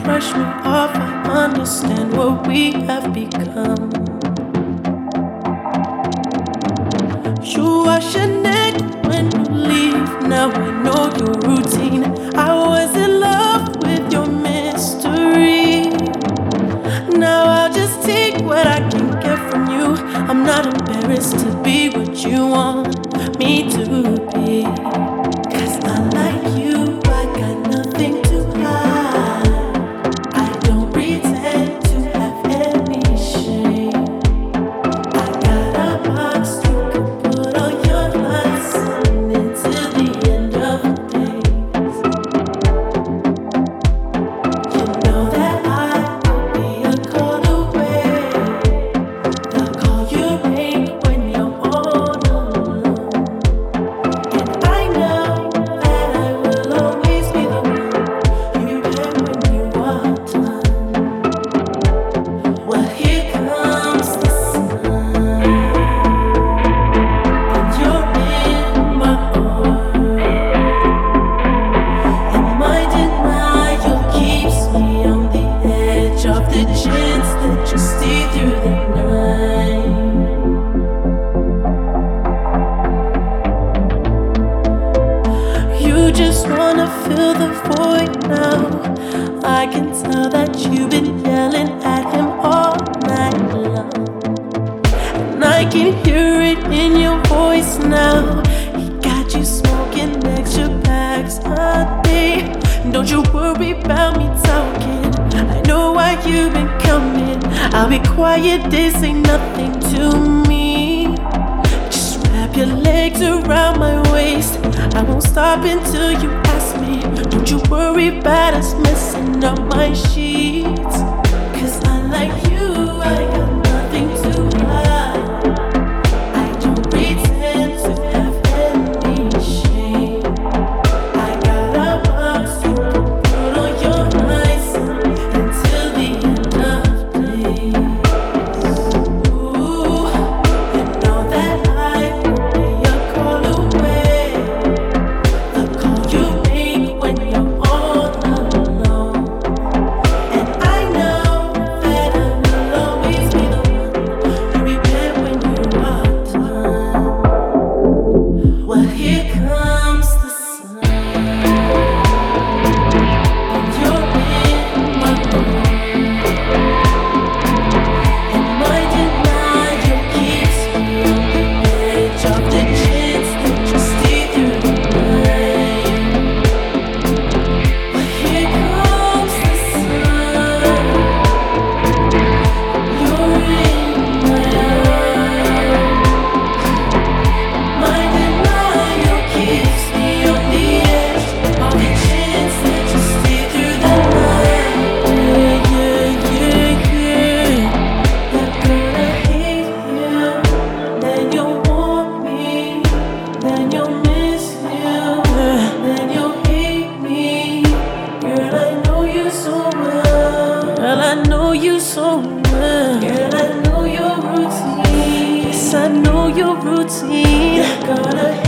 brush me off. I understand what we have become. You wash your neck when you leave. Now I know your routine. I was in love with your mystery. Now I'll just take what I can get from you. I'm not embarrassed to be what you want me to be. 'Cause I like you, I got nothing to hide. I don't pretend to have any shame. I got a box you can put all your lights in until the end of the days. You know that I will be a call away. The call you make when you're all alone. And I know that I will always be the one you get when you are done. Well, here comes the sun, and you're in my heart. And my denial keeps me on the edge of the chance that you stay through the night. You just wanna fill the void now. I can tell that you've been yelling at him all night long. And I can hear it in your voice now. He got you smoking extra packs a day. Don't you worry about me talking. I know why you've been coming. I'll be quiet, this ain't nothing to me. Just wrap your legs around my waist. I won't stop until you ask me. Don't you worry about us messing up my sheets. 'Cause I like you, I got nothing to hide. I don't pretend to have any shame. I got a box you can put on your eyes until the end of days. Ooh, you know that I will be a call away. The call you make when you're all alone. And I know that I will always be the one you regret when you are done. Well, here comes the sun, and you're in my heart. And my denial keeps me on the edge of the chance that you stay through the night. But here comes the sun, you're in my eyes. My denial keeps me on the edge of the chance that you stay through the night. Yeah, yeah, yeah, yeah. You're gonna hate him, then you'll want me, then you'll miss him, then you'll hate me. Girl, I know you so well. Girl, I know you so well. Girl, I know your routine. Yes, I know your routine. You're gonna